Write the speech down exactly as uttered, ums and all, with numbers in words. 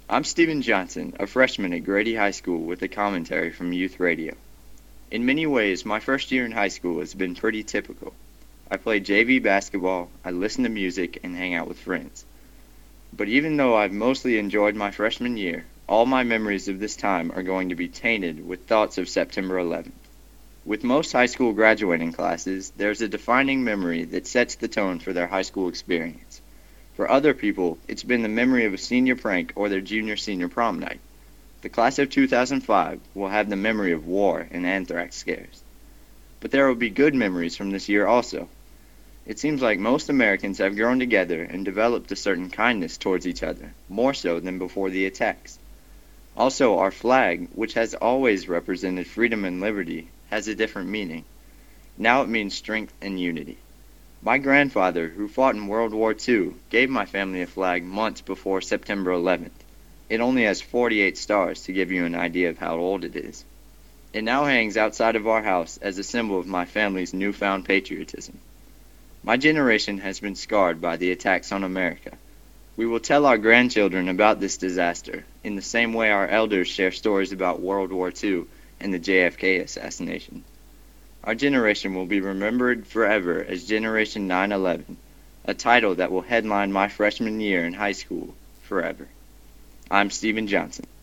I'm Steven Johnson, a freshman at Grady High School with a commentary from Youth Radio. In many ways, my first year in high school has been pretty typical. I played J V basketball, I listen to music, and hang out with friends. But even though I've mostly enjoyed my freshman year, all my memories of this time are going to be tainted with thoughts of September eleventh. With most high school graduating classes, there's a defining memory that sets the tone for their high school experience. For other people, it's been the memory of a senior prank or their junior-senior prom night. The class of two thousand five will have the memory of war and anthrax scares. But there will be good memories from this year also. It seems like most Americans have grown together and developed a certain kindness towards each other, more so than before the attacks. Also, our flag, which has always represented freedom and liberty, has a different meaning. Now it means strength and unity. My grandfather, who fought in World War Two, gave my family a flag months before September eleventh. It only has forty-eight stars to give you an idea of how old it is. It now hangs outside of our house as a symbol of my family's newfound patriotism. My generation has been scarred by the attacks on America. We will tell our grandchildren about this disaster in the same way our elders share stories about World War Two and the J F K assassination. Our generation will be remembered forever as Generation nine eleven, a title that will headline my freshman year in high school forever. I'm Steven Johnson.